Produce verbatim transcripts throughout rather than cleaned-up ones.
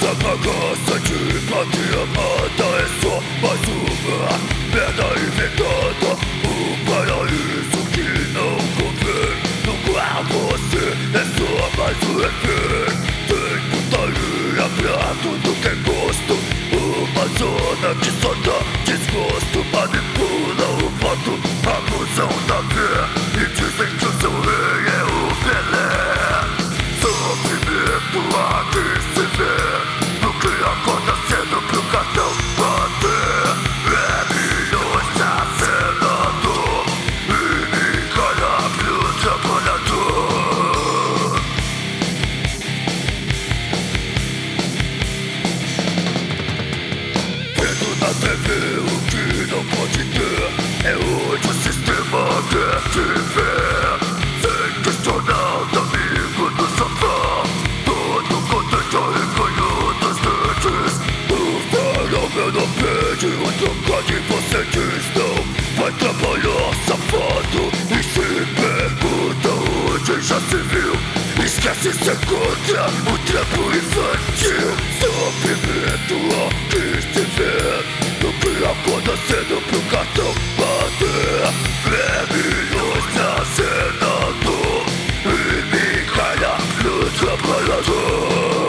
Raça de pátria amada é só mais uma merda inventada. Um paraíso que não convém, no qual você é só mais um refém. Tem putaria pra tudo que é gosto, uma zona que só dá desgosto. Manipula o voto, abusam da fé e dizem que o seu rei é o Pelé. Sofrimento aqui se vê, acorda cedo pro cartão bater. É milhões acenando e me calha pro trabalhador. Vendo na T V o que não pode ter, é onde o sistema quer te ver. Sem questionar o amigo do sofá, todo contente ao recanho dos dentes. O farol não pede o trocar e você diz não. Vai trabalhar safado e se pergunta onde já se viu. Esquece ser contra o trampo infantil. Sofrimento aqui se vê, no que acorda cedo pro cartão bater. É milhões acenando e me calha no trabalhador.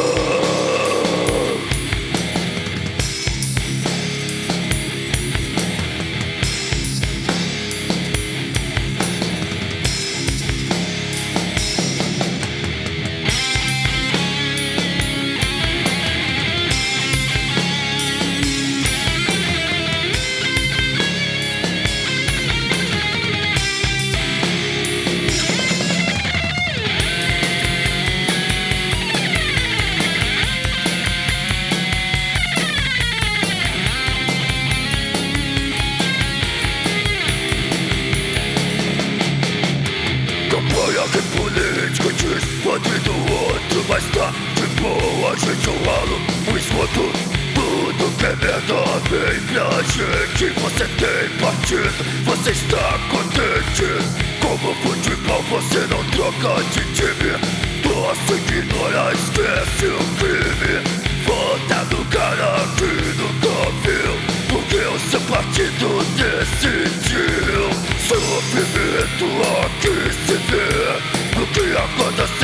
Que político diz, pode do outro, mas tá de boa, a gente é o ralo, o esgoto. Tudo que é merda vem pra gente. Você tem partido, você está contente. Como futebol você não troca de time. Posso ignorar, esquece o crime. Vota no cara que nunca viu, porque o seu partido decidiu. Sofrimento aqui se vê, no que acorda